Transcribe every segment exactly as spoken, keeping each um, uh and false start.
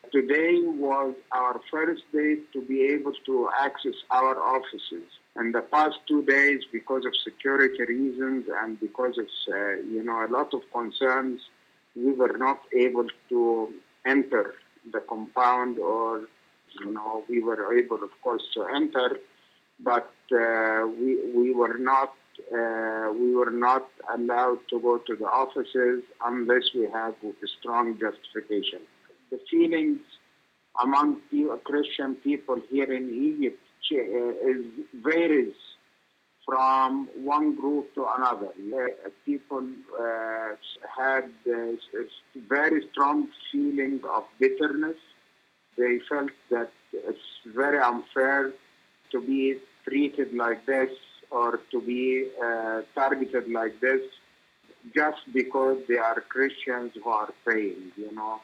Today was our first day to be able to access our offices. In the past two days, because of security reasons and because of, uh, you know, a lot of concerns, we were not able to enter the compound, or, you know, we were able, of course, to enter, but uh, we we were not uh, we were not allowed to go to the offices unless we have a strong justification. The feelings among Christian people here in Egypt is varies from one group to another. People uh, had a very strong feeling of bitterness. They felt that it's very unfair to be treated like this or to be uh, targeted like this just because they are Christians who are praying, you know.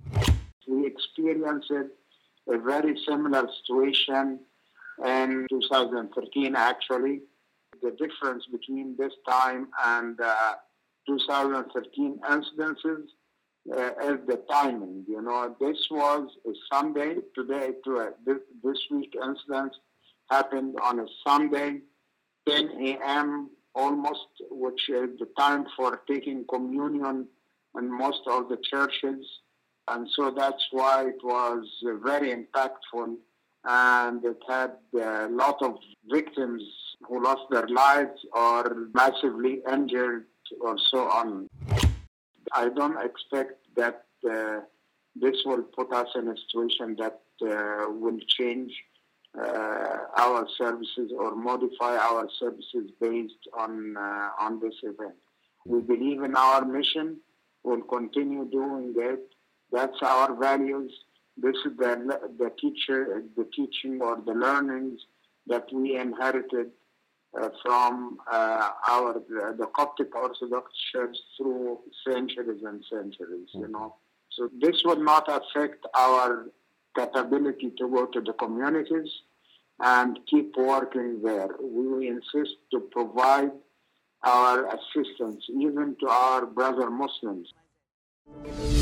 We experienced a very similar situation in two thousand thirteen, actually. The difference between this time and uh, two thousand thirteen incidences uh, is the timing. You know, this was a Sunday. Today, to, uh, this, this week incident happened on a Sunday, ten a.m. almost, which is the time for taking communion in most of the churches. And so that's why it was uh, very impactful, and it had a lot of victims who lost their lives or massively injured or so on. I don't expect that uh, this will put us in a situation that uh, will change uh, our services or modify our services based on uh, on this event. We believe in our mission. We'll continue doing it. That's our values. This is the the teacher, the teaching or the learnings that we inherited uh, from uh, our the, the Coptic Orthodox Church through centuries and centuries. You know, so this will not affect our capability to go to the communities and keep working there. We insist to provide our assistance even to our brother Muslims.